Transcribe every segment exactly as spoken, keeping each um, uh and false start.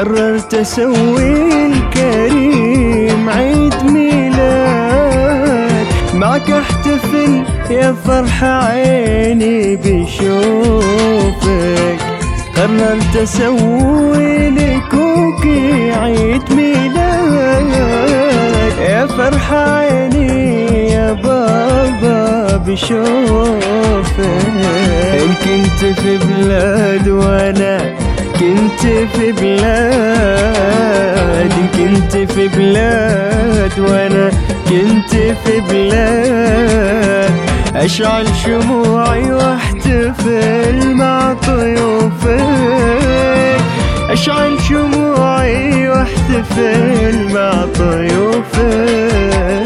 قررت اسوي الكريم عيد ميلاد، معك احتفل يا فرحة عيني بشوفك. قررت اسوي لكوكي عيد ميلاد، يا فرحة عيني يا بابا بشوفك. إن كنت في بلاد وانا كنت في بلاد، إن كنت في بلاد وانا كنت في بلاد، اشعل شموعي واحتفل مع طيوفك. اشعل شموعي واحتفل مع طيوفك.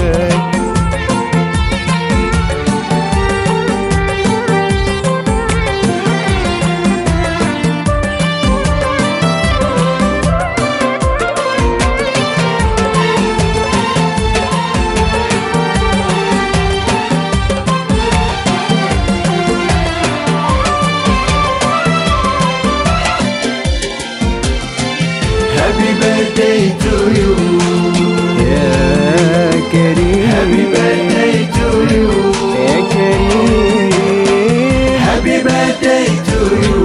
Happy birthday to you يا كريم، Happy birthday to you يا كريم. Happy birthday to you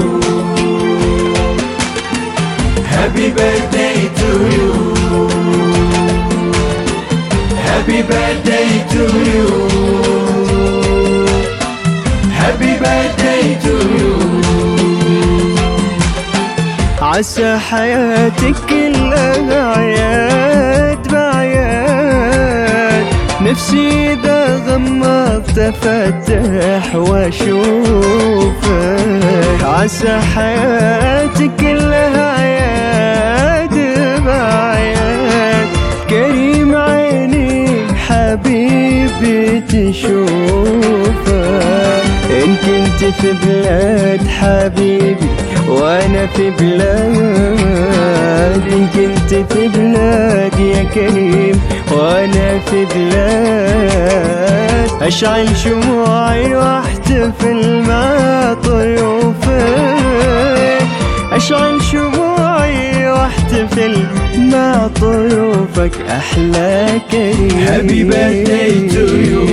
Happy birthday to you Happy birthday to you Happy birthday to you. عسى حياتك كلها عياد بعياد، نفسي إذا غمضت أفتح وأشوفك. عسى حياتك كلها عياد بعياد، كريم عيني حبيبي تشوفك. إن كنت في بلاد حبيبي وانا في بلاد، إن كنت في بلاد يا كريم وانا في بلاد، اشعل شموعي واحتفل مع طيوفك. اشعل شموعي واحتفل مع طيوفك احلى كريم. Happy birthday to you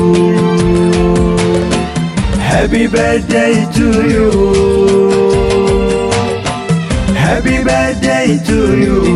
Happy birthday to you Happy birthday to you